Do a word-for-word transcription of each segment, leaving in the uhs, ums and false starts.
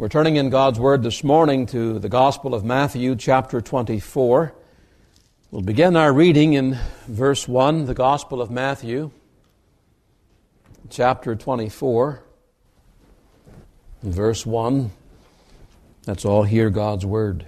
We're turning in God's Word this morning to the Gospel of Matthew, chapter twenty-four. We'll begin our reading in verse one, the Gospel of Matthew, chapter twenty-four, verse one. Let's all hear God's Word.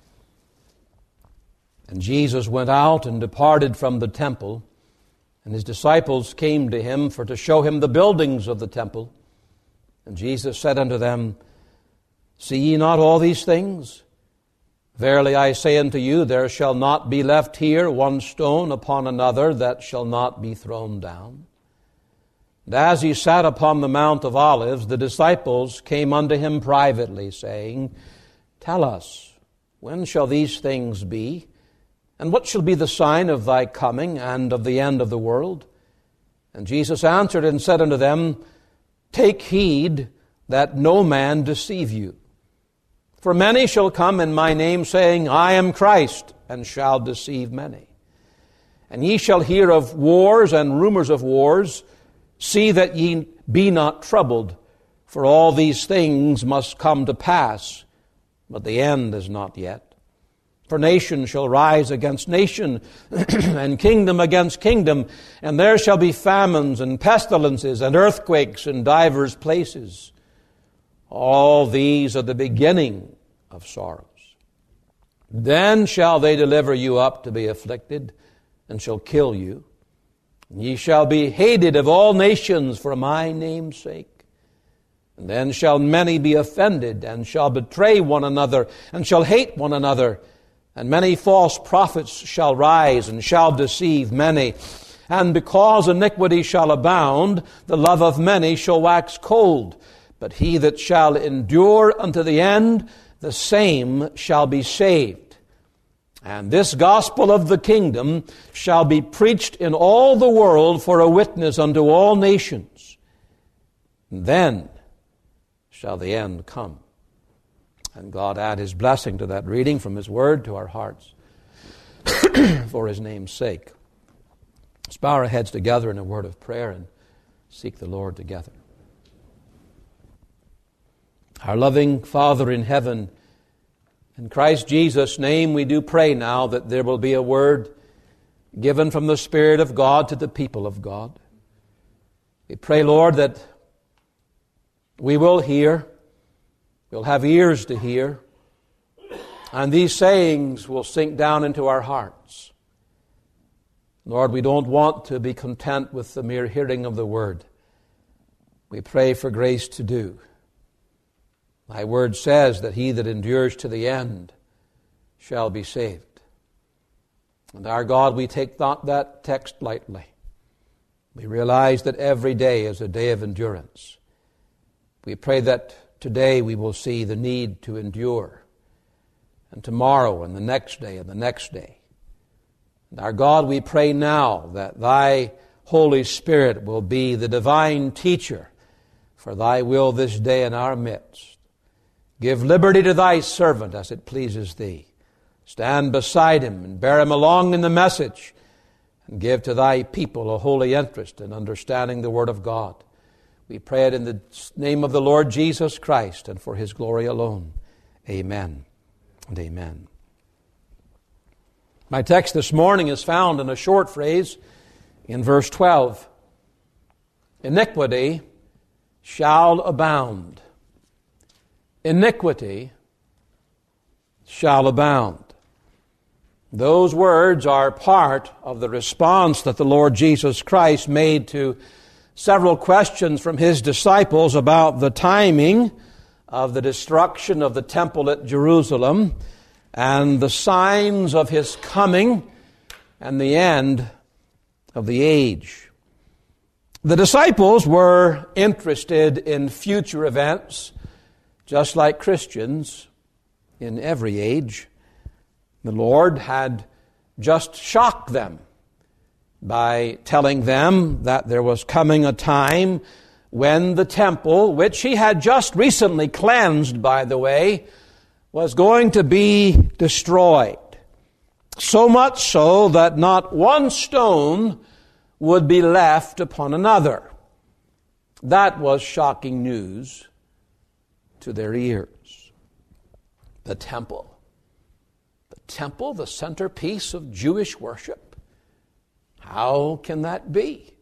And Jesus went out and departed from the temple, and his disciples came to him for to show him the buildings of the temple. And Jesus said unto them, See ye not all these things? Verily I say unto you, there shall not be left here one stone upon another that shall not be thrown down. And as he sat upon the Mount of Olives, the disciples came unto him privately, saying, Tell us, when shall these things be? And what shall be the sign of thy coming and of the end of the world? And Jesus answered and said unto them, Take heed that no man deceive you. For many shall come in my name, saying, I am Christ, and shall deceive many. And ye shall hear of wars and rumors of wars. See that ye be not troubled, for all these things must come to pass, but the end is not yet. For nation shall rise against nation, and kingdom against kingdom, and there shall be famines and pestilences and earthquakes in divers places. All these are the beginning of sorrows. Then shall they deliver you up to be afflicted, and shall kill you. And ye shall be hated of all nations for my name's sake. And then shall many be offended, and shall betray one another, and shall hate one another. And many false prophets shall rise, and shall deceive many. And because iniquity shall abound, the love of many shall wax cold. But he that shall endure unto the end, the same shall be saved. And this gospel of the kingdom shall be preached in all the world for a witness unto all nations. And then shall the end come. And God add his blessing to that reading from his word to our hearts for his name's sake. Let's bow our heads together in a word of prayer and seek the Lord together. Our loving Father in heaven, in Christ Jesus' name we do pray now that there will be a word given from the Spirit of God to the people of God. We pray, Lord, that we will hear, we'll have ears to hear, and these sayings will sink down into our hearts. Lord, we don't want to be content with the mere hearing of the word. We pray for grace to do. Thy word says that he that endures to the end shall be saved. And our God, we take not that text lightly. We realize that every day is a day of endurance. We pray that today we will see the need to endure, and tomorrow and the next day and the next day. And our God, we pray now that thy Holy Spirit will be the divine teacher for thy will this day in our midst. Give liberty to thy servant as it pleases thee. Stand beside him and bear him along in the message, and give to thy people a holy interest in understanding the word of God. We pray it in the name of the Lord Jesus Christ and for his glory alone. Amen and amen. My text this morning is found in a short phrase in verse twelve. Iniquity shall abound. Iniquity shall abound. Those words are part of the response that the Lord Jesus Christ made to several questions from his disciples about the timing of the destruction of the temple at Jerusalem and the signs of his coming and the end of the age. The disciples were interested in future events, just like Christians in every age. The Lord had just shocked them by telling them that there was coming a time when the temple, which he had just recently cleansed, by the way, was going to be destroyed. So much so that not one stone would be left upon another. That was shocking news. to their ears. The temple. The temple, the centerpiece of Jewish worship. How can that be?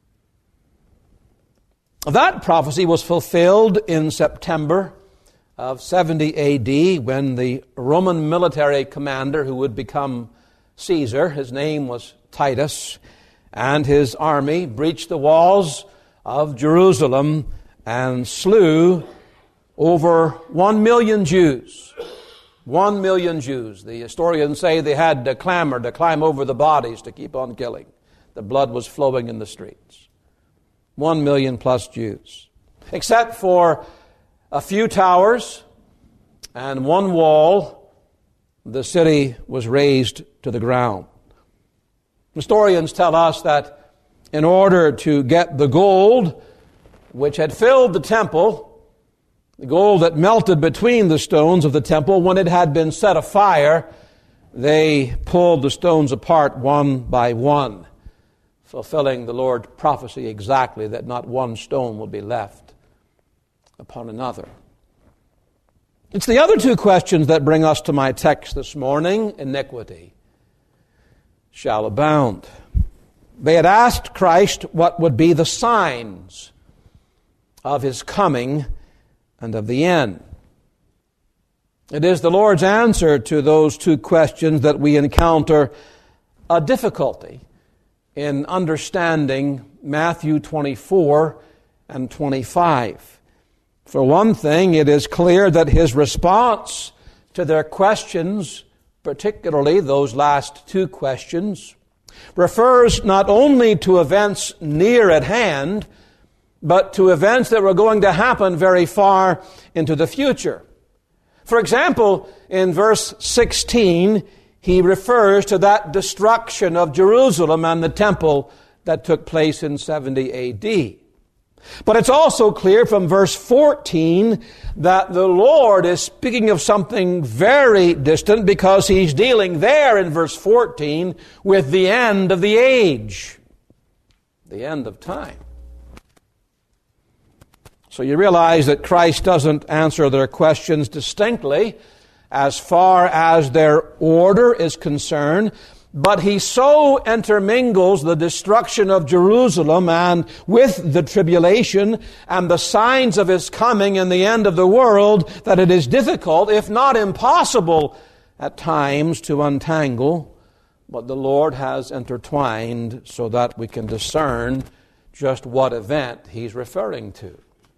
That prophecy was fulfilled in September of seventy A D when the Roman military commander who would become Caesar, his name was Titus, and his army breached the walls of Jerusalem and slew over one million Jews. One million Jews. The historians say they had to clamor to climb over the bodies to keep on killing. The blood was flowing in the streets. One million plus Jews. Except for a few towers and one wall, the city was razed to the ground. Historians tell us that in order to get the gold which had filled the temple, the gold that melted between the stones of the temple when it had been set afire, they pulled the stones apart one by one, fulfilling the Lord's prophecy exactly that not one stone will be left upon another. It's the other two questions that bring us to my text this morning. Iniquity shall abound. They had asked Christ what would be the signs of his coming and of the end. It is the Lord's answer to those two questions that we encounter a difficulty in understanding Matthew twenty-four and twenty-five. For one thing, it is clear that his response to their questions, particularly those last two questions, refers not only to events near at hand, but to events that were going to happen very far into the future. For example, in verse sixteen, he refers to that destruction of Jerusalem and the temple that took place in seventy A D. But it's also clear from verse fourteen that the Lord is speaking of something very distant because he's dealing there in verse fourteen with the end of the age, the end of time. So you realize that Christ doesn't answer their questions distinctly as far as their order is concerned, but he so intermingles the destruction of Jerusalem and with the tribulation and the signs of his coming and the end of the world that it is difficult, if not impossible, at times to untangle. But the Lord has intertwined so that we can discern just what event he's referring to.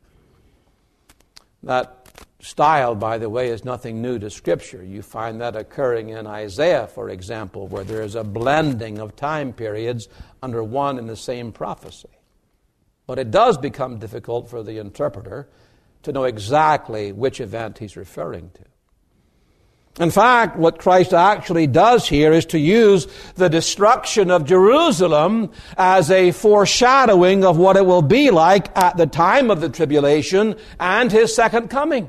That style, by the way, is nothing new to Scripture. You find that occurring in Isaiah, for example, where there is a blending of time periods under one and the same prophecy. But it does become difficult for the interpreter to know exactly which event he's referring to. In fact, what Christ actually does here is to use the destruction of Jerusalem as a foreshadowing of what it will be like at the time of the tribulation and his second coming.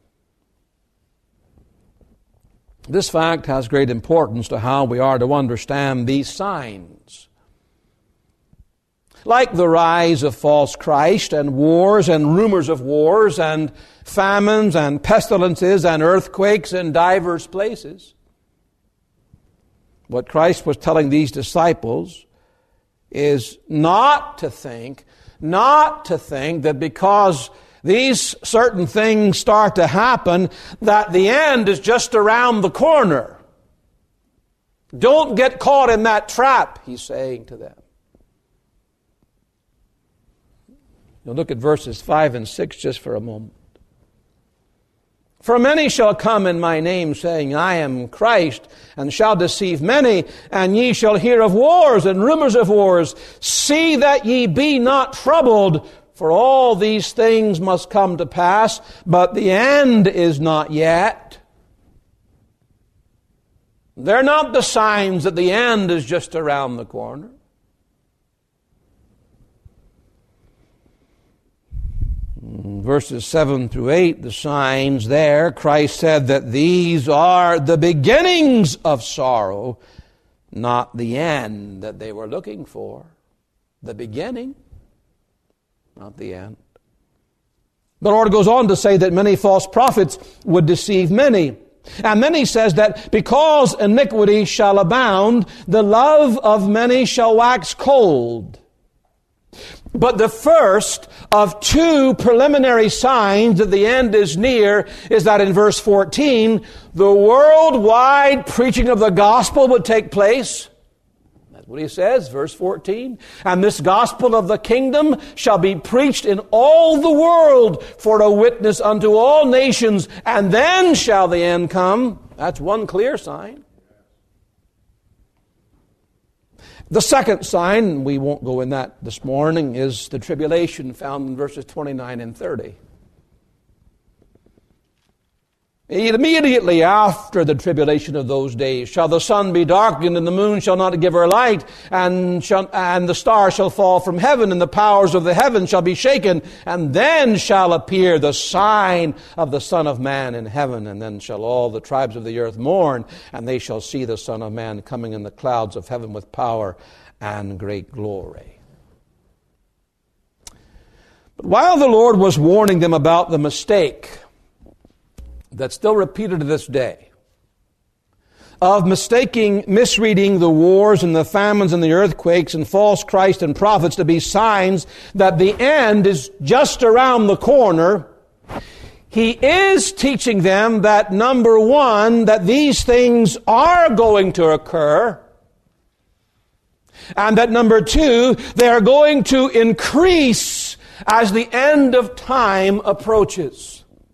This fact has great importance to how we are to understand these signs. Like the rise of false Christ and wars and rumors of wars and famines and pestilences and earthquakes in divers places, what Christ was telling these disciples is not to think, not to think that because these certain things start to happen, that the end is just around the corner. Don't get caught in that trap, he's saying to them. Now look at verses five and six just for a moment. For many shall come in my name, saying, I am Christ, and shall deceive many, and ye shall hear of wars and rumors of wars. See that ye be not troubled, for all these things must come to pass, but the end is not yet. They're not the signs that the end is just around the corner. Verses seven through eight, the signs there, Christ said that these are the beginnings of sorrow, not the end that they were looking for. The beginning, not the end. The Lord goes on to say that many false prophets would deceive many. And then he says that because iniquity shall abound, the love of many shall wax cold. But the first of two preliminary signs that the end is near is that in verse fourteen, the worldwide preaching of the gospel would take place. That's what he says, verse fourteen. And this gospel of the kingdom shall be preached in all the world for a witness unto all nations, and then shall the end come. That's one clear sign. The second sign, we won't go in that this morning, is the tribulation found in verses twenty-nine and thirty. Immediately after the tribulation of those days shall the sun be darkened, and the moon shall not give her light, and shall, and the stars shall fall from heaven, and the powers of the heaven shall be shaken, and then shall appear the sign of the Son of Man in heaven, and then shall all the tribes of the earth mourn, and they shall see the Son of Man coming in the clouds of heaven with power and great glory. But while the Lord was warning them about the mistake that's still repeated to this day, of mistaking, misreading the wars and the famines and the earthquakes and false Christ and prophets to be signs that the end is just around the corner, he is teaching them that, number one, that these things are going to occur, and that, number two, they are going to increase as the end of time approaches.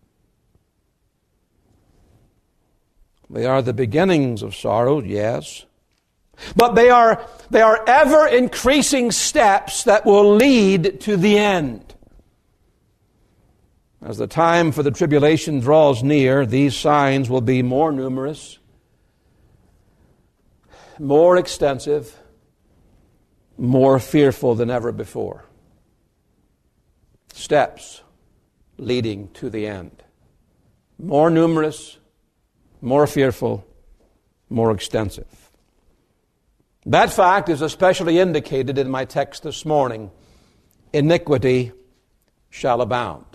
They are the beginnings of sorrow, yes. But they are, they are ever increasing steps that will lead to the end. As the time for the tribulation draws near, these signs will be more numerous, more extensive, more fearful than ever before. Steps leading to the end. More numerous, more fearful, more extensive. That fact is especially indicated in my text this morning. Iniquity shall abound.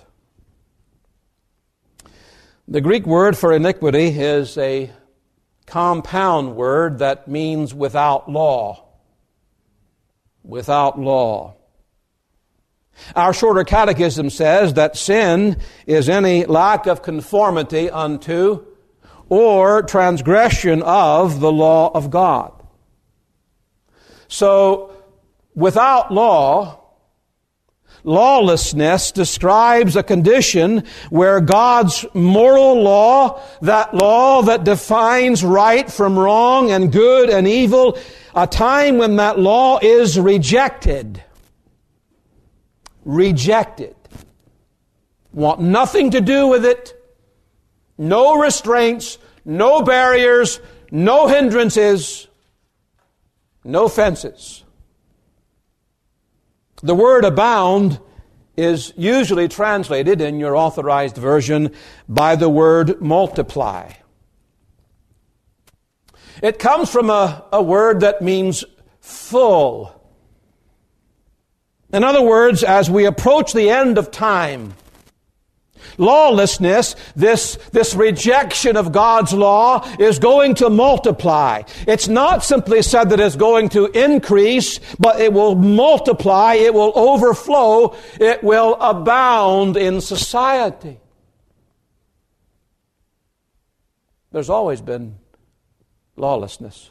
The Greek word for iniquity is a compound word that means without law. Without law. Our shorter catechism says that sin is any lack of conformity unto or transgression of the law of God. So, without law, lawlessness describes a condition where God's moral law, that law that defines right from wrong and good and evil, a time when that law is rejected. Rejected. Want nothing to do with it. No restraints, no barriers, no hindrances, no fences. The word abound is usually translated in your authorized version by the word multiply. It comes from a, a word that means full. In other words, as we approach the end of time, lawlessness, this, this rejection of God's law, is going to multiply. It's not simply said that it's going to increase, but it will multiply, it will overflow, it will abound in society. There's always been lawlessness.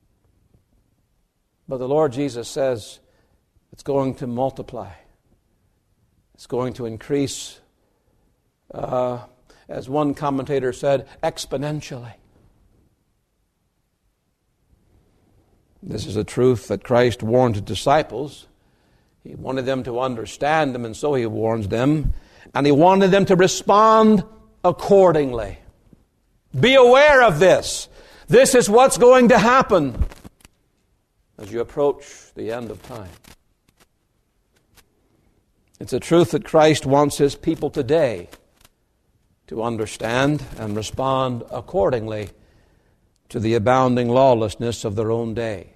But the Lord Jesus says it's going to multiply. It's going to increase. Uh, as one commentator said, exponentially. This is a truth that Christ warned his disciples. He wanted them to understand them, and so he warns them. And he wanted them to respond accordingly. Be aware of this. This is what's going to happen as you approach the end of time. It's a truth that Christ wants his people today to understand and respond accordingly to the abounding lawlessness of their own day.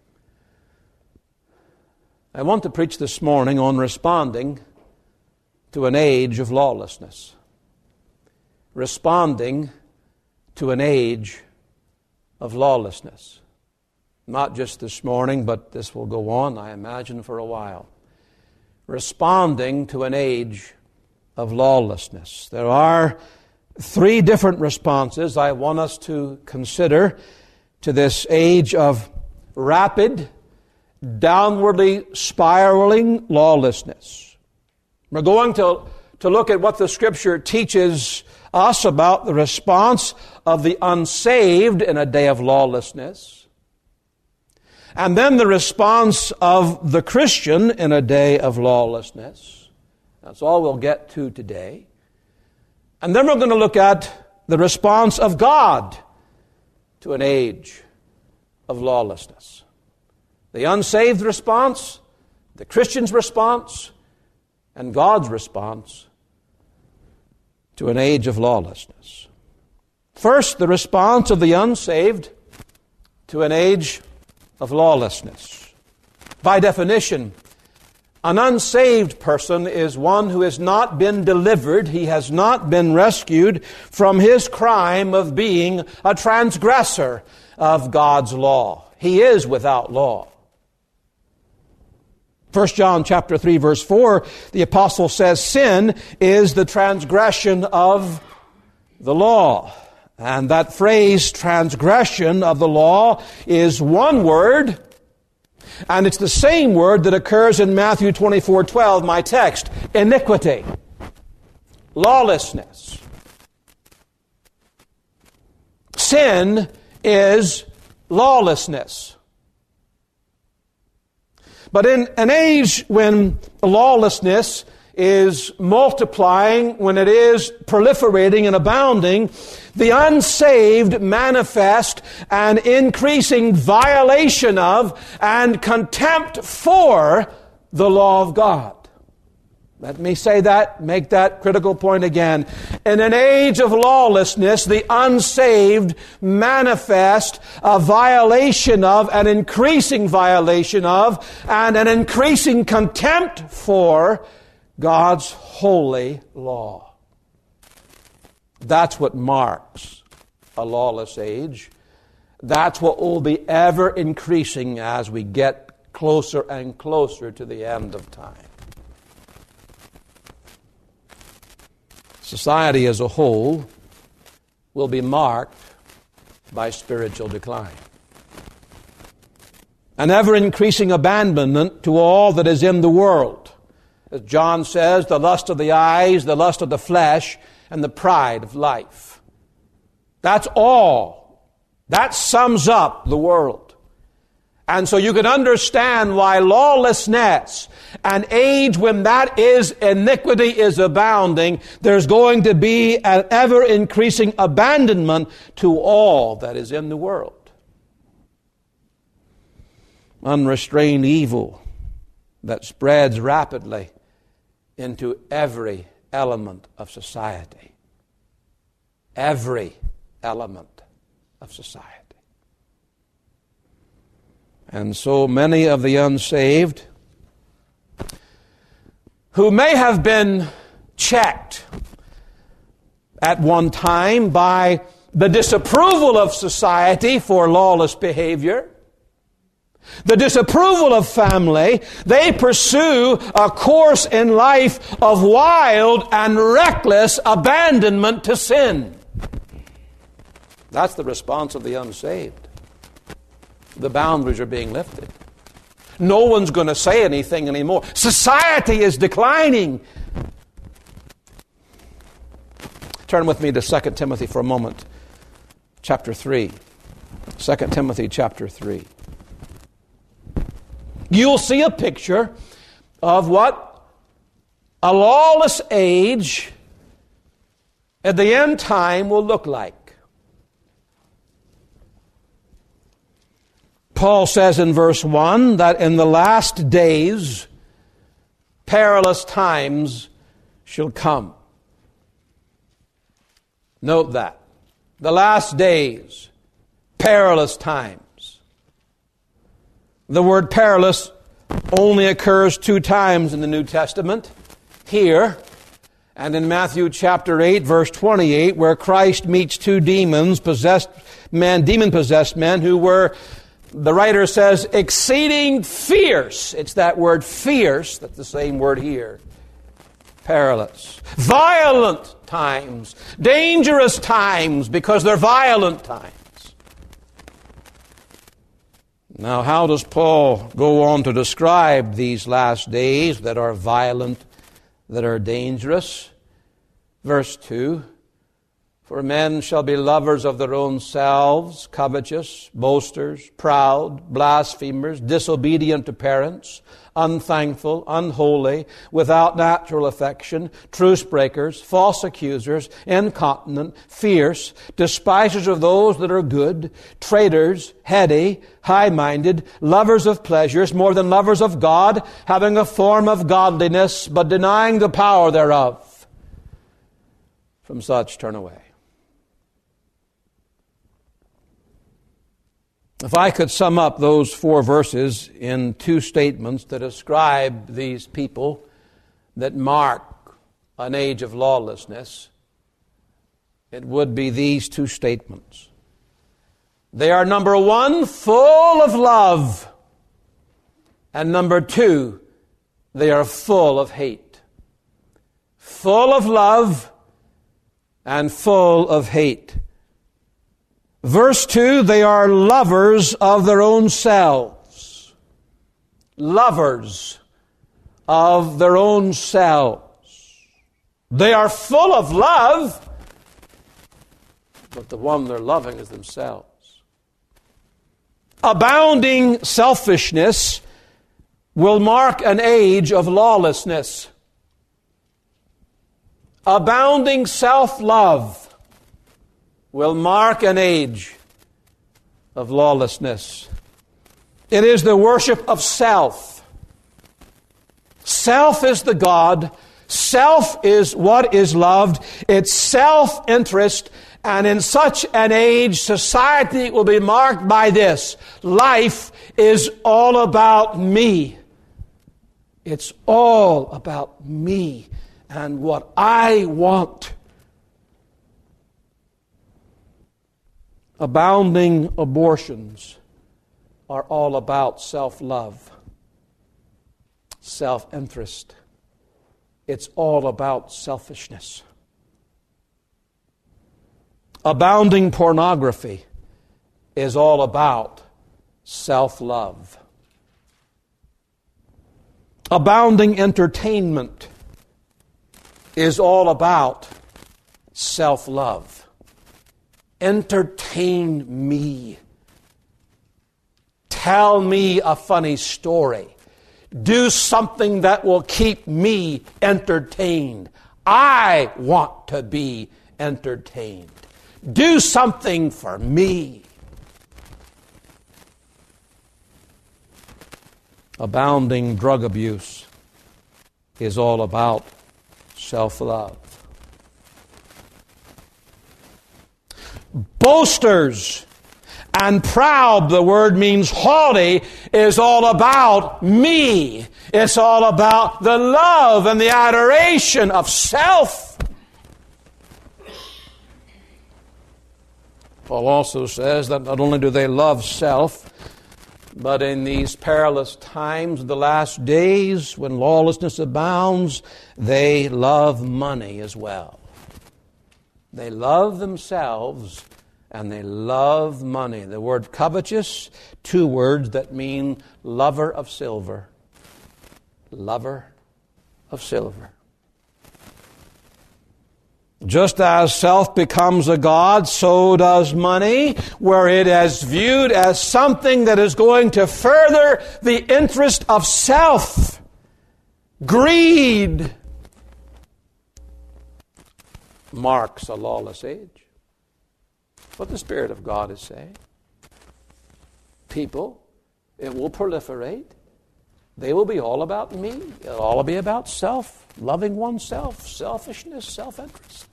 I want to preach this morning on responding to an age of lawlessness. Responding to an age of lawlessness. Not just this morning, but this will go on, I imagine, for a while. Responding to an age of lawlessness. There are three different responses I want us to consider to this age of rapid, downwardly spiraling lawlessness. We're going to, to look at what the Scripture teaches us about the response of the unsaved in a day of lawlessness, and then the response of the Christian in a day of lawlessness. That's all we'll get to today. And then we're going to look at the response of God to an age of lawlessness. The unsaved response, the Christian's response, and God's response to an age of lawlessness. First, the response of the unsaved to an age of lawlessness. By definition, an unsaved person is one who has not been delivered, he has not been rescued from his crime of being a transgressor of God's law. He is without law. First John chapter three verse four, the apostle says, sin is the transgression of the law. And that phrase, transgression of the law, is one word, and it's the same word that occurs in Matthew twenty-four twelve, my text, iniquity, lawlessness. Sin is lawlessness. But in an age when lawlessness is multiplying, when it is proliferating and abounding, the unsaved manifest an increasing violation of and contempt for the law of God. Let me say that, make that critical point again. In an age of lawlessness, the unsaved manifest a violation of, an increasing violation of, and an increasing contempt for God's holy law. That's what marks a lawless age. That's what will be ever increasing as we get closer and closer to the end of time. Society as a whole will be marked by spiritual decline. An ever-increasing abandonment to all that is in the world. As John says, the lust of the eyes, the lust of the flesh, and the pride of life. That's all. That sums up the world. And so you can understand why lawlessness, an age when that is iniquity is abounding, there's going to be an ever-increasing abandonment to all that is in the world. Unrestrained evil that spreads rapidly into every element of society. Every element of society. And so many of the unsaved who may have been checked at one time by the disapproval of society for lawless behavior, the disapproval of family, they pursue a course in life of wild and reckless abandonment to sin. That's the response of the unsaved. The boundaries are being lifted. No one's going to say anything anymore. Society is declining. Turn with me to Second Timothy for a moment. Chapter three. Second Timothy chapter three. You'll see a picture of what a lawless age at the end time will look like. Paul says in verse one that in the last days perilous times shall come. Note that. The last days, perilous times. The word perilous only occurs two times in the New Testament. Here And in Matthew chapter eight, verse twenty-eight, where Christ meets two demons, possessed men, demon-possessed men who were, the writer says, exceeding fierce. It's that word fierce, that's the same word here. Perilous. Violent times. Dangerous times, because they're violent times. Now, how does Paul go on to describe these last days that are violent, that are dangerous? Verse two, for men shall be lovers of their own selves, covetous, boasters, proud, blasphemers, disobedient to parents, unthankful, unholy, without natural affection, truce breakers, false accusers, incontinent, fierce, despisers of those that are good, traitors, heady, high-minded, lovers of pleasures more than lovers of God, having a form of godliness, but denying the power thereof. From such turn away. If I could sum up those four verses in two statements that describe these people that mark an age of lawlessness, it would be these two statements. They are, number one, full of love, and number two, they are full of hate. Full of love and full of hate. Verse two, they are lovers of their own selves. Lovers of their own selves. They are full of love, but the one they're loving is themselves. Abounding selfishness will mark an age of lawlessness. Abounding self-love will mark an age of lawlessness. It is the worship of self. Self is the God. Self is what is loved. It's self-interest. And in such an age, society will be marked by this. Life is all about me. It's all about me and what I want. Abounding abortions are all about self-love, self-interest. It's all about selfishness. Abounding pornography is all about self-love. Abounding entertainment is all about self-love. Entertain me. Tell me a funny story. Do something that will keep me entertained. I want to be entertained. Do something for me. Abounding drug abuse is all about self-love. Boasters and proud, the word means haughty, is all about me. It's all about the love and the adoration of self. Paul also says that not only do they love self, but in these perilous times, the last days, when lawlessness abounds, they love money as well. They love themselves and they love money. The word covetous, two words that mean lover of silver. Lover of silver. Just as self becomes a god, so does money, where it is viewed as something that is going to further the interest of self. Greed marks a lawless age. What the Spirit of God is saying. People, it will proliferate. They will be all about me. It'll all be about self, loving oneself, selfishness, self-interest.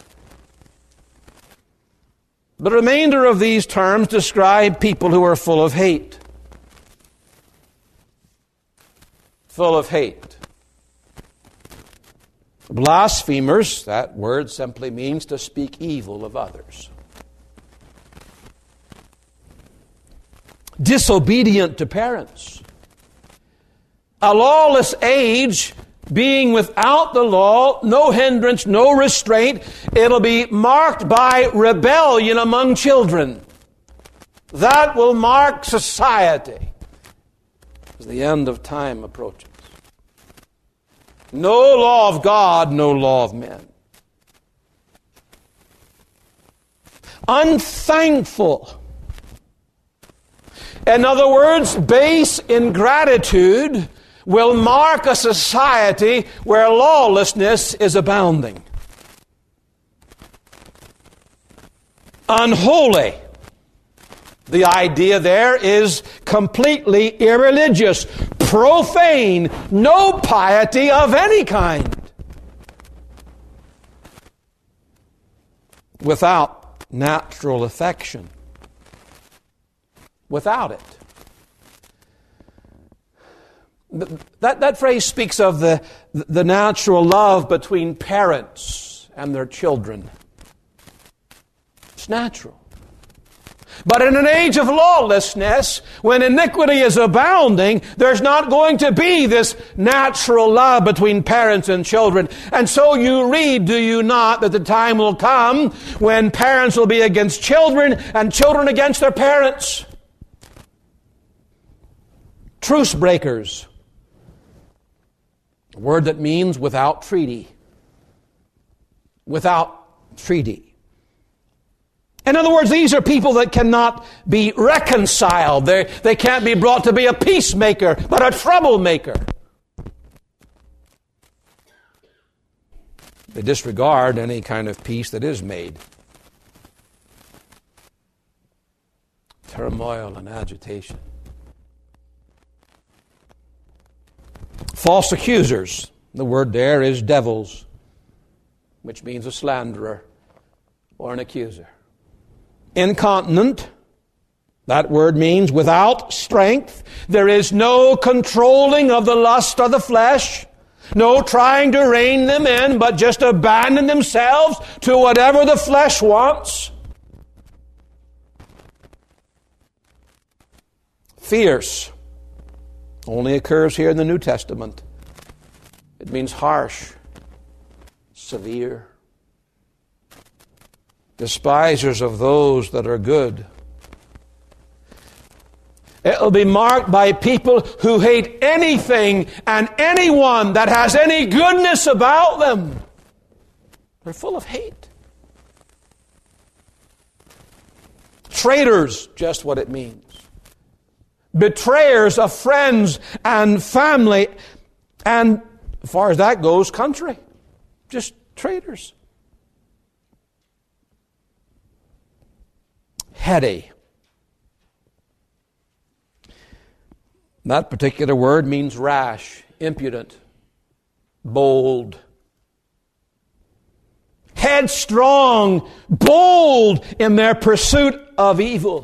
The remainder of these terms describe people who are full of hate. Full of hate. Blasphemers, that word simply means to speak evil of others. Disobedient to parents. A lawless age, being without the law, no hindrance, no restraint, it'll be marked by rebellion among children. That will mark society as the end of time approaches. No law of God, no law of men. Unthankful. In other words, base ingratitude will mark a society where lawlessness is abounding. Unholy. The idea there is completely irreligious, profane, no piety of any kind. Without natural affection. Without it. That, that phrase speaks of the, the natural love between parents and their children. It's natural. But in an age of lawlessness, when iniquity is abounding, there's not going to be this natural love between parents and children. And so you read, do you not, that the time will come when parents will be against children and children against their parents. Truce breakers. A word that means without treaty. Without treaty. In other words, these are people that cannot be reconciled. They they can't be brought to be a peacemaker, but a troublemaker. They disregard any kind of peace that is made. Turmoil and agitation. False accusers. The word there is devils, which means a slanderer or an accuser. Incontinent. That word means without strength. There is no controlling of the lust of the flesh. No trying to rein them in, but just abandon themselves to whatever the flesh wants. Fierce. Only occurs here in the New Testament. It means harsh, severe. Despisers of those that are good. It'll be marked by people who hate anything and anyone that has any goodness about them. They're full of hate. Traitors, just what it means. Betrayers of friends and family, and as far as that goes, country. Just traitors. Heady. That particular word means rash, impudent, bold. Headstrong, bold in their pursuit of evil.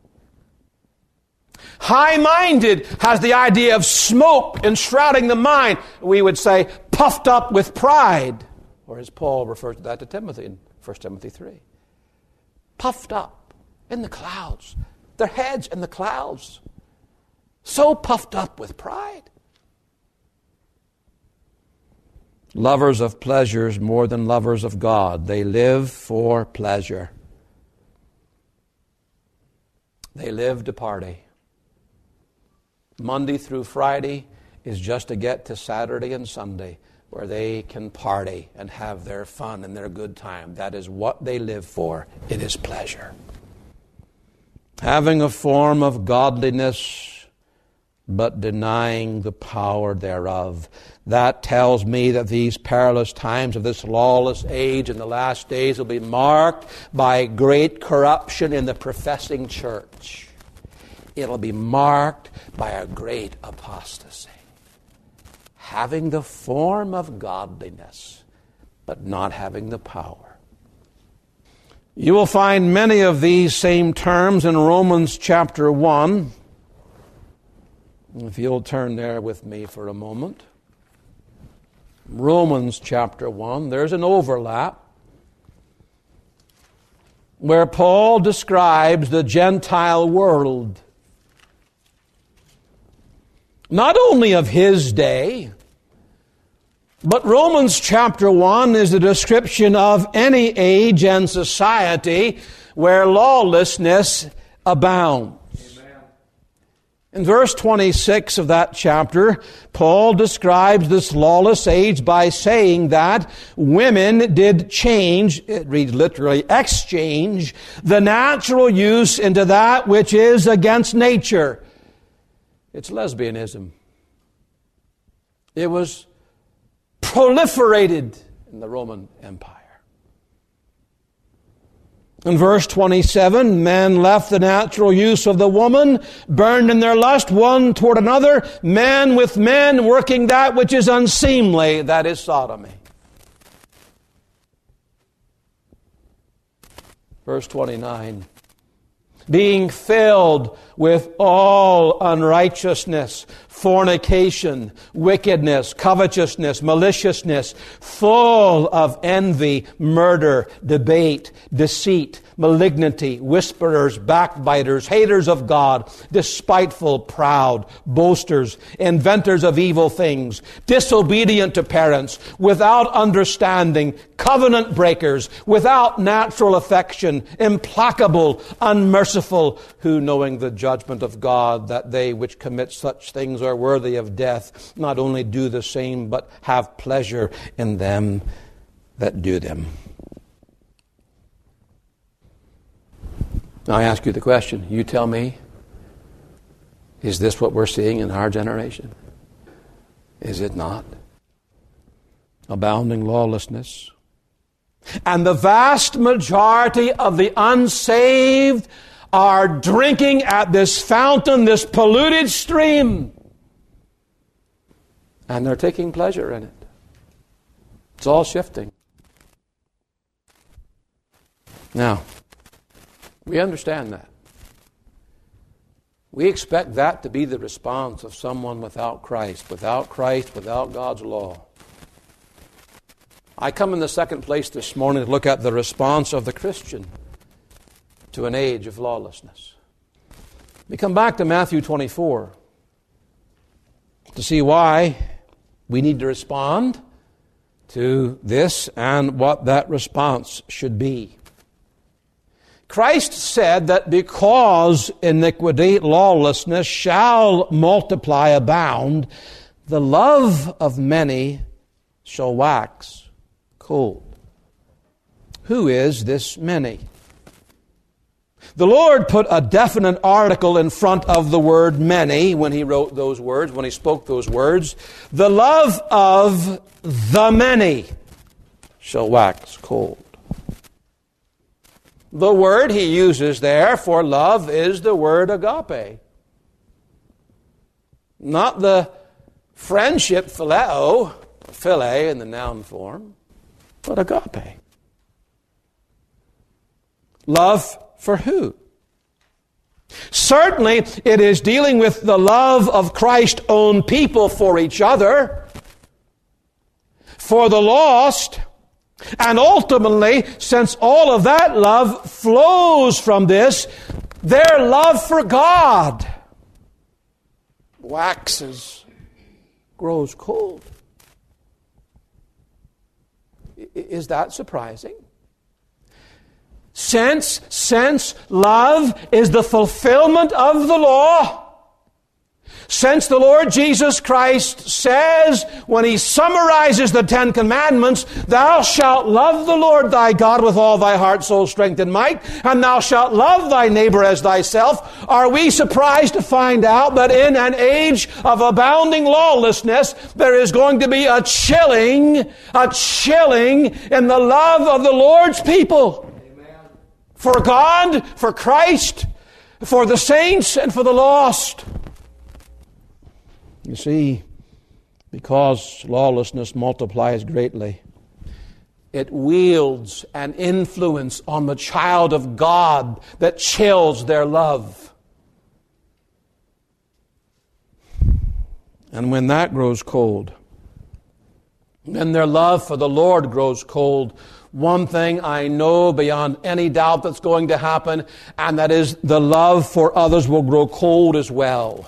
High-minded has the idea of smoke enshrouding the mind. We would say puffed up with pride. Or as Paul refers to that to Timothy in First Timothy three. Puffed up in the clouds. Their heads in the clouds. So puffed up with pride. Lovers of pleasures more than lovers of God. They live for pleasure. They live to party. Monday through Friday is just to get to Saturday and Sunday where they can party and have their fun and their good time. That is what they live for. It is pleasure. Having a form of godliness, but denying the power thereof. That tells me that these perilous times of this lawless age in the last days will be marked by great corruption in the professing church. It'll be marked by a great apostasy. Having the form of godliness, but not having the power. You will find many of these same terms in Romans chapter one. If you'll turn there with me for a moment. Romans chapter one, there's an overlap where Paul describes the Gentile world, not only of his day, but Romans chapter one is a description of any age and society where lawlessness abounds. In verse twenty-six of that chapter, Paul describes this lawless age by saying that women did change, it reads literally, exchange the natural use into that which is against nature. It's lesbianism. It was proliferated in the Roman Empire. In verse twenty-seven, men left the natural use of the woman, burned in their lust one toward another, men with men working that which is unseemly, that is sodomy. Verse twenty-nine, being filled with all unrighteousness, fornication, wickedness, covetousness, maliciousness, full of envy, murder, debate, deceit, malignity, whisperers, backbiters, haters of God, despiteful, proud, boasters, inventors of evil things, disobedient to parents, without understanding, covenant breakers, without natural affection, implacable, unmerciful, who knowing the judgment of God, that they which commit such things are worthy of death, not only do the same, but have pleasure in them that do them. Now I ask you the question, you tell me, is this what we're seeing in our generation? Is it not? Abounding lawlessness. And the vast majority of the unsaved are drinking at this fountain, this polluted stream. And they're taking pleasure in it. It's all shifting. Now, we understand that. We expect that to be the response of someone without Christ, without Christ, without God's law. I come in the second place this morning to look at the response of the Christian to an age of lawlessness. We come back to Matthew twenty-four to see why we need to respond to this and what that response should be. Christ said that because iniquity, lawlessness shall multiply, abound, the love of many shall wax cold. Who is this many? The Lord put a definite article in front of the word many when he wrote those words, when he spoke those words. The love of the many shall wax cold. The word he uses there for love is the word agape. Not the friendship phileo, philae in the noun form, but agape. Love for who? Certainly, it is dealing with the love of Christ's own people for each other, for the lost, and ultimately, since all of that love flows from this, their love for God waxes, grows cold. Is that surprising? Since, since love is the fulfillment of the law, since the Lord Jesus Christ says, when he summarizes the Ten Commandments, thou shalt love the Lord thy God with all thy heart, soul, strength, and might, and thou shalt love thy neighbor as thyself, are we surprised to find out that in an age of abounding lawlessness, there is going to be a chilling, a chilling in the love of the Lord's people? Amen. For God, for Christ, for the saints, and for the lost. You see, because lawlessness multiplies greatly, it wields an influence on the child of God that chills their love. And when that grows cold, then their love for the Lord grows cold. One thing I know beyond any doubt that's going to happen, and that is the love for others will grow cold as well.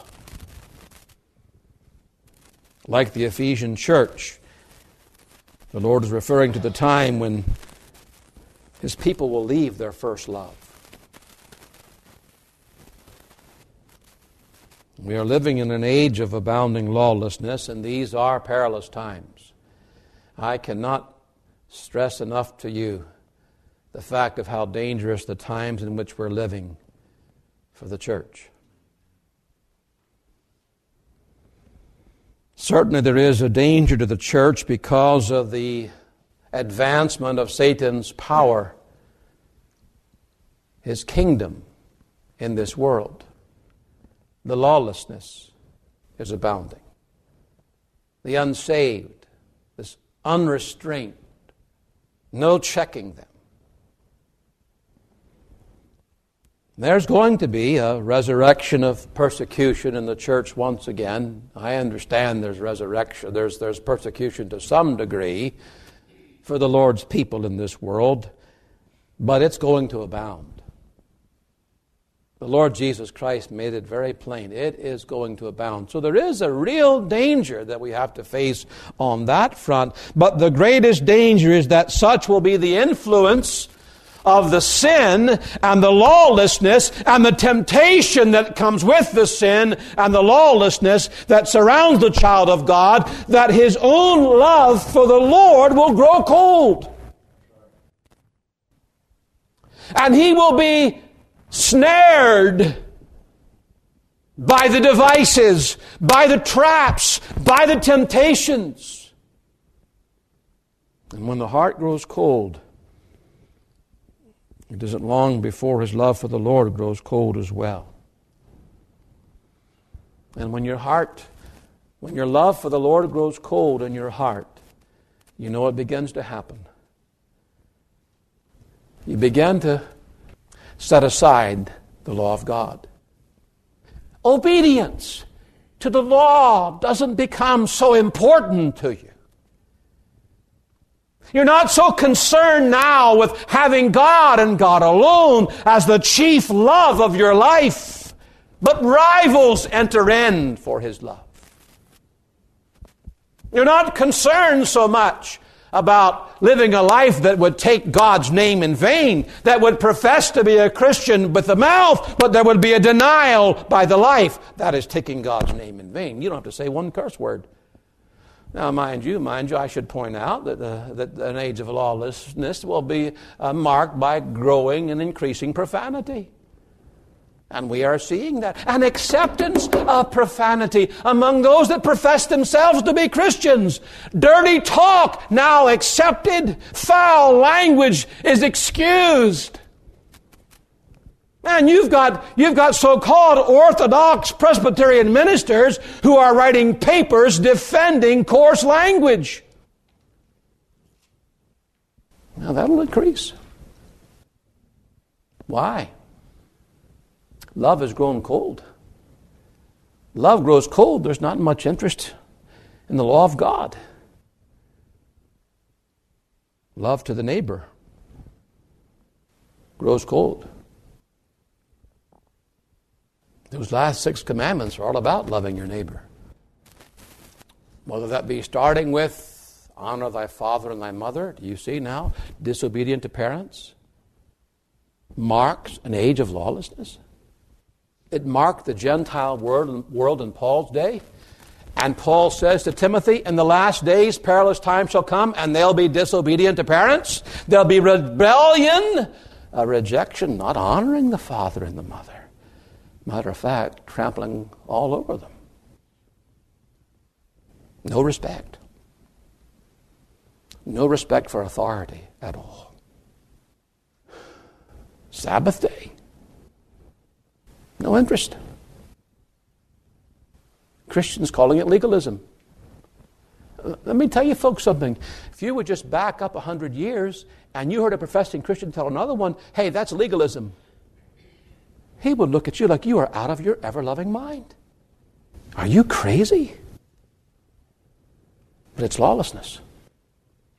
Like the Ephesian church, the Lord is referring to the time when His people will leave their first love. We are living in an age of abounding lawlessness, and these are perilous times. I cannot stress enough to you the fact of how dangerous the times in which we're living for the church. Certainly there is a danger to the church because of the advancement of Satan's power, his kingdom in this world. The lawlessness is abounding. The unsaved, this unrestrained, no checking them. There's going to be a resurrection of persecution in the church once again. I understand there's resurrection, there's, there's persecution to some degree for the Lord's people in this world, but it's going to abound. The Lord Jesus Christ made it very plain. It is going to abound. So there is a real danger that we have to face on that front. But the greatest danger is that such will be the influence of the sin and the lawlessness and the temptation that comes with the sin and the lawlessness that surrounds the child of God, that his own love for the Lord will grow cold. And he will be snared by the devices, by the traps, by the temptations. And when the heart grows cold, it isn't long before his love for the Lord grows cold as well. And when your heart, when your love for the Lord grows cold in your heart, you know it begins to happen. You begin to set aside the law of God. Obedience to the law doesn't become so important to you. You're not so concerned now with having God and God alone as the chief love of your life, but rivals enter in for his love. You're not concerned so much about living a life that would take God's name in vain, that would profess to be a Christian with the mouth, but there would be a denial by the life. That is taking God's name in vain. You don't have to say one curse word. Now, mind you, mind you, I should point out that, uh, that an age of lawlessness will be uh, marked by growing and increasing profanity. And we are seeing that. An acceptance of profanity among those that profess themselves to be Christians. Dirty talk now accepted. Foul language is excused. Man, you've got, you've got so-called Orthodox Presbyterian ministers who are writing papers defending coarse language. Now that'll increase. Why? Love has grown cold. Love grows cold. There's not much interest in the law of God. Love to the neighbor grows cold. Those last six commandments are all about loving your neighbor. Whether that be starting with honor thy father and thy mother, do you see now? Disobedient to parents marks an age of lawlessness. It marked the Gentile world, world in Paul's day. And Paul says to Timothy, in the last days perilous times shall come, and they'll be disobedient to parents. There'll be rebellion, a rejection, not honoring the father and the mother. Matter of fact, trampling all over them. No respect. No respect for authority at all. Sabbath day. No interest. Christians calling it legalism. Let me tell you folks something. If you would just back up a hundred years and you heard a professing Christian tell another one, hey, that's legalism, he would look at you like you are out of your ever-loving mind. Are you crazy? But it's lawlessness.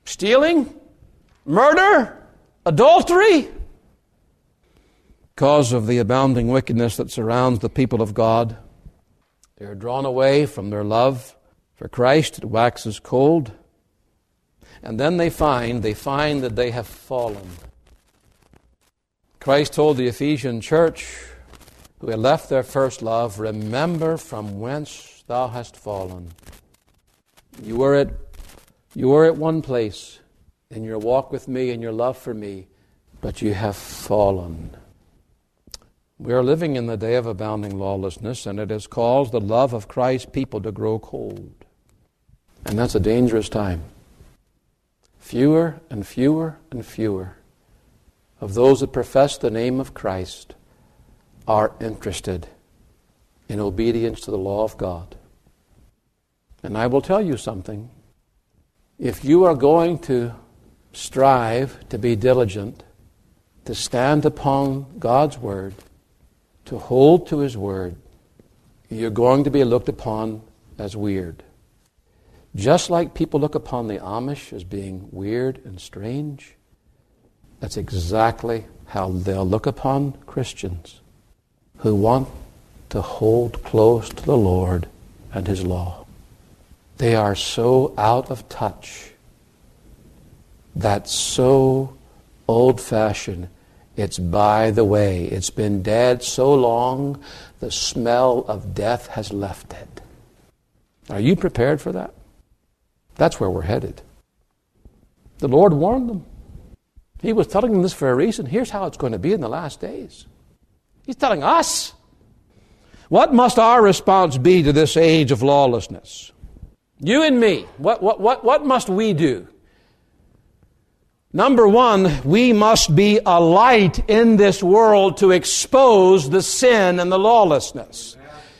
stealing, murder, adultery. Because of the abounding wickedness that surrounds the people of God, they are drawn away from their love for Christ. It waxes cold. And then they find, they find that they have fallen. Christ told the Ephesian church, who had left their first love, remember from whence thou hast fallen. You were at, you were at one place in your walk with me and your love for me, but you have fallen. We are living in the day of abounding lawlessness, and it has caused the love of Christ's people to grow cold. And that's a dangerous time. Fewer and fewer and fewer of those that profess the name of Christ are interested in obedience to the law of God. And I will tell you something. If you are going to strive to be diligent, to stand upon God's word, to hold to His word, you're going to be looked upon as weird. Just like people look upon the Amish as being weird and strange, that's exactly how they'll look upon Christians who want to hold close to the Lord and His law. They are so out of touch, that's so old-fashioned. It's by the way. It's been dead so long, the smell of death has left it. Are you prepared for that? That's where we're headed. The Lord warned them. He was telling them this for a reason. Here's how it's going to be in the last days. He's telling us. What must our response be to this age of lawlessness? You and me. What, what, what, what must we do? Number one, we must be a light in this world to expose the sin and the lawlessness.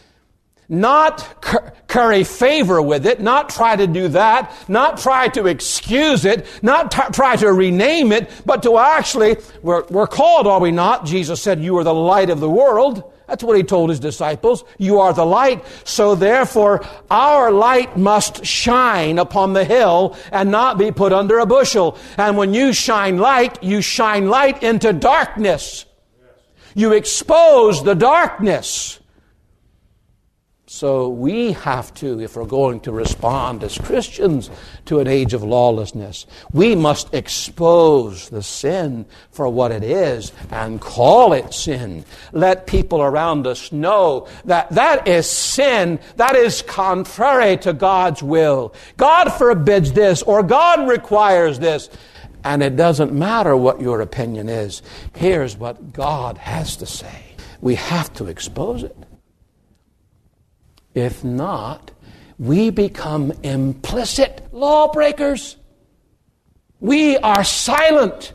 Not cur- curry favor with it, not try to do that, not try to excuse it, not t- try to rename it, but to actually, we're, we're called, are we not? Jesus said, you are the light of the world. That's what He told His disciples. You are the light. So therefore, our light must shine upon the hill and not be put under a bushel. And when you shine light, you shine light into darkness. You expose the darkness. So we have to, if we're going to respond as Christians to an age of lawlessness, we must expose the sin for what it is and call it sin. Let people around us know that that is sin. That is contrary to God's will. God forbids this, or God requires this. And it doesn't matter what your opinion is. Here's what God has to say. We have to expose it. If not, we become implicit lawbreakers. We are silent,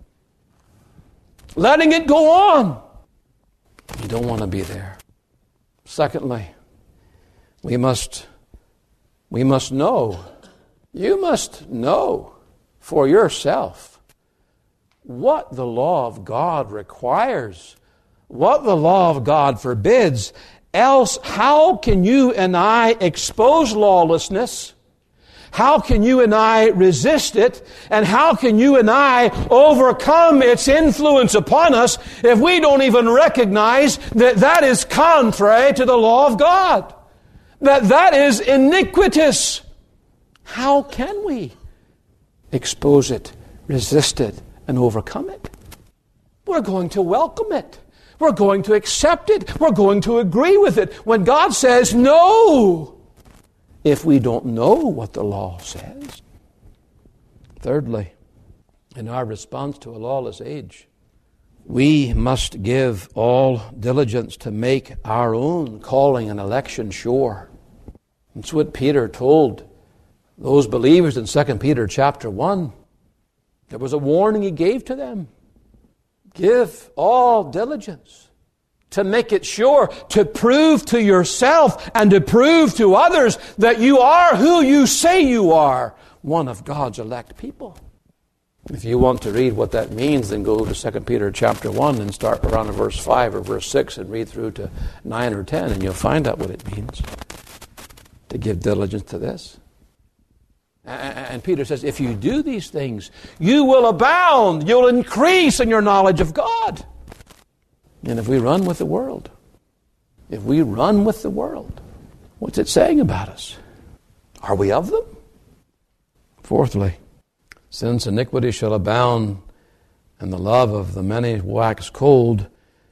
letting it go on. You don't want to be there. Secondly, we must, we must know, you must know for yourself what the law of God requires, what the law of God forbids. Else, how can you and I expose lawlessness? How can you and I resist it? And how can you and I overcome its influence upon us if we don't even recognize that that is contrary to the law of God? That that is iniquitous. How can we expose it, resist it, and overcome it? We're going to welcome it. We're going to accept it. We're going to agree with it. When God says no, if we don't know what the law says. Thirdly, in our response to a lawless age, we must give all diligence to make our own calling and election sure. That's what Peter told those believers in Second Peter chapter one. There was a warning he gave to them. Give all diligence to make it sure, to prove to yourself and to prove to others that you are who you say you are, one of God's elect people. If you want to read what that means, then go to Second Peter chapter one and start around in verse five or verse six and read through to nine or ten, and you'll find out what it means to give diligence to this. And Peter says, if you do these things, you will abound. You'll increase in your knowledge of God. And if we run with the world, if we run with the world, what's it saying about us? Are we of them? Fourthly, since iniquity shall abound and the love of the many wax cold,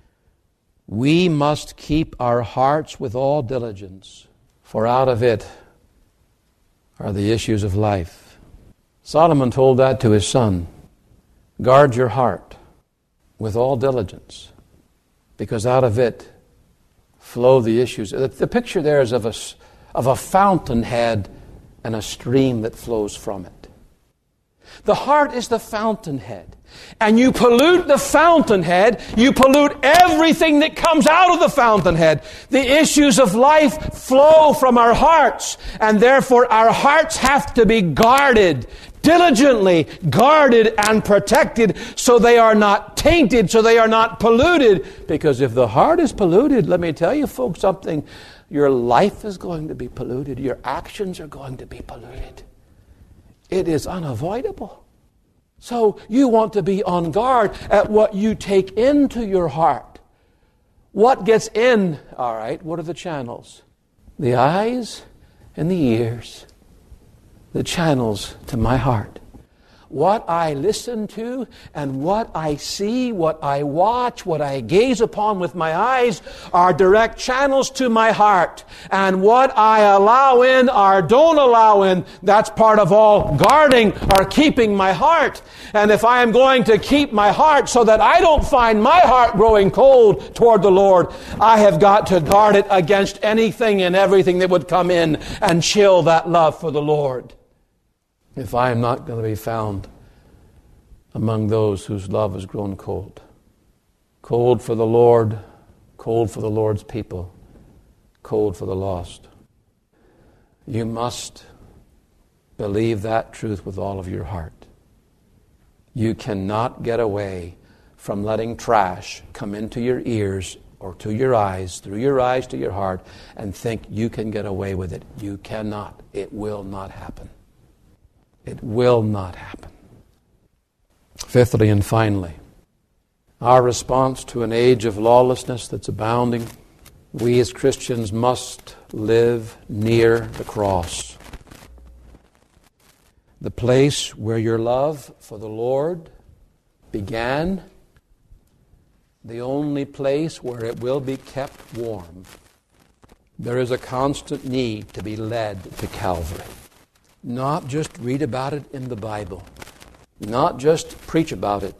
we must keep our hearts with all diligence, for out of it are the issues of life. Solomon told that to his son. Guard your heart with all diligence, because out of it flow the issues. The picture there is of a, of a fountainhead and a stream that flows from it. The heart is the fountainhead. And you pollute the fountainhead, you pollute everything that comes out of the fountainhead. The issues of life flow from our hearts, and therefore our hearts have to be guarded, diligently guarded and protected, so they are not tainted, so they are not polluted. Because if the heart is polluted, let me tell you folks something, your life is going to be polluted, your actions are going to be polluted. It is unavoidable. So you want to be on guard at what you take into your heart. What gets in, all right, what are the channels? The eyes and the ears. The channels to my heart. What I listen to and what I see, what I watch, what I gaze upon with my eyes are direct channels to my heart. And what I allow in or don't allow in, that's part of all guarding or keeping my heart. And if I am going to keep my heart so that I don't find my heart growing cold toward the Lord, I have got to guard it against anything and everything that would come in and chill that love for the Lord. If I am not going to be found among those whose love has grown cold. Cold for the Lord, cold for the Lord's people, cold for the lost. You must believe that truth with all of your heart. You cannot get away from letting trash come into your ears or to your eyes, through your eyes to your heart, and think you can get away with it. You cannot. It will not happen. It will not happen. Fifthly and finally, our response to an age of lawlessness that's abounding, we as Christians must live near the cross. The place where your love for the Lord began, the only place where it will be kept warm. There is a constant need to be led to Calvary. Not just read about it in the Bible. Not just preach about it.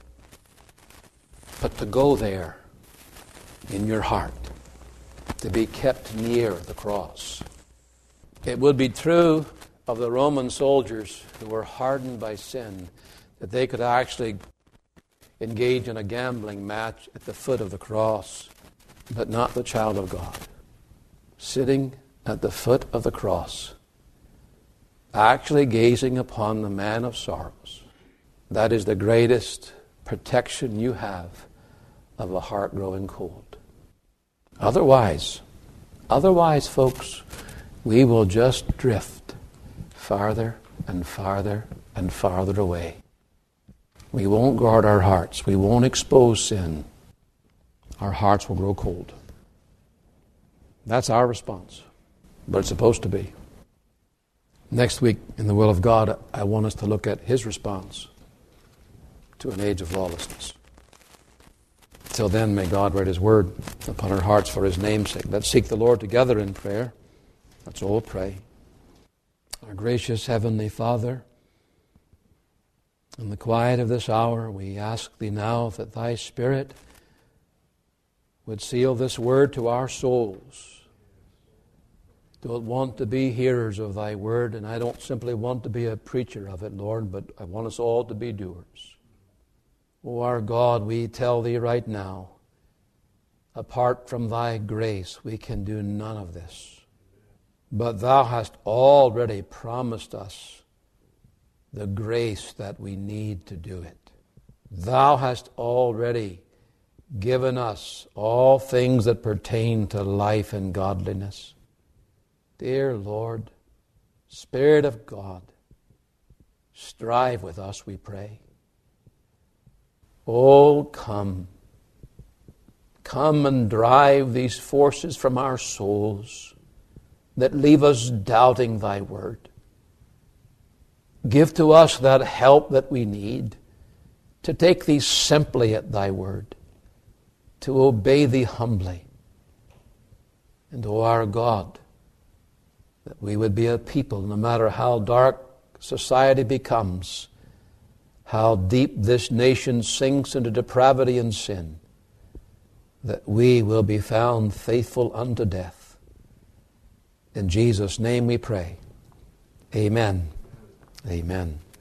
But to go there in your heart. To be kept near the cross. It would be true of the Roman soldiers who were hardened by sin that they could actually engage in a gambling match at the foot of the cross, but not the child of God. Sitting at the foot of the cross, actually gazing upon the man of sorrows. That is the greatest protection you have of a heart growing cold. Otherwise, otherwise, folks, we will just drift farther and farther and farther away. We won't guard our hearts. We won't expose sin. Our hearts will grow cold. That's our response. But it's supposed to be. Next week, in the will of God, I want us to look at His response to an age of lawlessness. Till then, may God write His word upon our hearts for His name's sake. Let's seek the Lord together in prayer. Let's all pray. Our gracious Heavenly Father, in the quiet of this hour, we ask Thee now that Thy Spirit would seal this word to our souls. Don't want to be hearers of Thy word, and I don't simply want to be a preacher of it, Lord, but I want us all to be doers. O our God, we tell Thee right now, apart from Thy grace, we can do none of this. But Thou hast already promised us the grace that we need to do it. Thou hast already given us all things that pertain to life and godliness. Dear Lord, Spirit of God, strive with us, we pray. Oh, come. Come and drive these forces from our souls that leave us doubting thy word. Give to us that help that we need to take thee simply at thy word, to obey thee humbly. And, O our God, that we would be a people, no matter how dark society becomes, how deep this nation sinks into depravity and sin, that we will be found faithful unto death. In Jesus' name we pray. Amen. Amen.